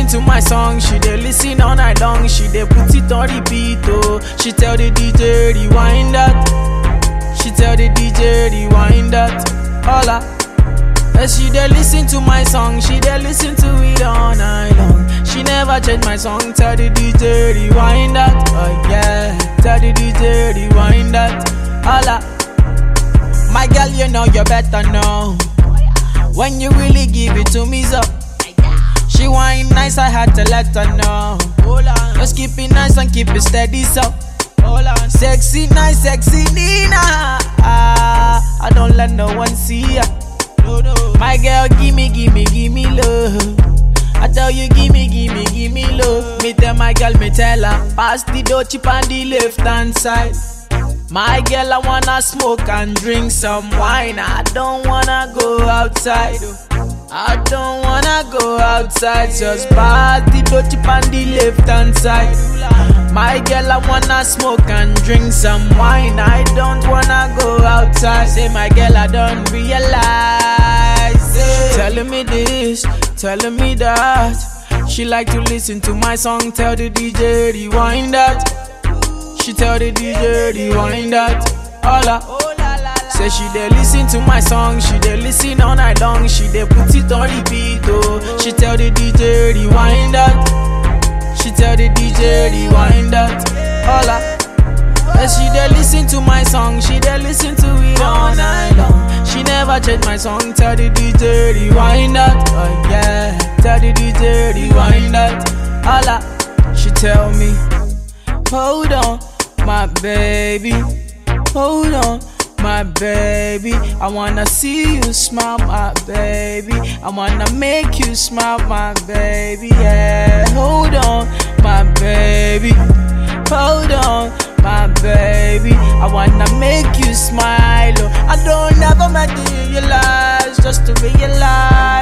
to my song, she dey listen all night long. She dey put it on repeat, oh. She tell the DJ rewind that. She tell the DJ rewind that. Hola. As she dey listen to my song, she dey listen to it all night long. She never change my song. Tell the DJ rewind that. Oh yeah. Tell the DJ rewind that. Hola. My girl, you know you better know when you really give it to me, so. She whine nice, I had to let her know. Just keep it nice and keep it steady, so. Sexy, nice, sexy Nina. I don't let no one see ya. My girl, gimme love. I tell you, gimme love. Me tell my girl, me tell her, pass the door chip on the left hand side. My girl, I wanna smoke and drink some wine. I don't wanna go outside. I don't wanna go outside. Just pass the door chip on the left hand side. My girl, I wanna smoke and drink some wine. I don't wanna go outside. Say my girl, I don't realize it. Telling me this, telling me that. She like to listen to my song. Tell the DJ rewind that. She tell the DJ rewind that. Hola. Say she dey listen to my song. She dey listen all night long. She dey put it on repeat, oh. She tell the DJ rewind that. She tell the DJ rewind that. Hola. As she dey listen to my song, she dey listen to it all night long. She never change my song. Tell the DJ rewind that. Oh yeah. Tell the DJ rewind that. Hola. She tell me, hold on, my baby. Hold on, my baby. I wanna see you smile, my baby. I wanna make you smile, my baby. Yeah, hold on, my baby. Hold on, my baby. I wanna make you smile. Oh, I don't ever met to realize, just to realize.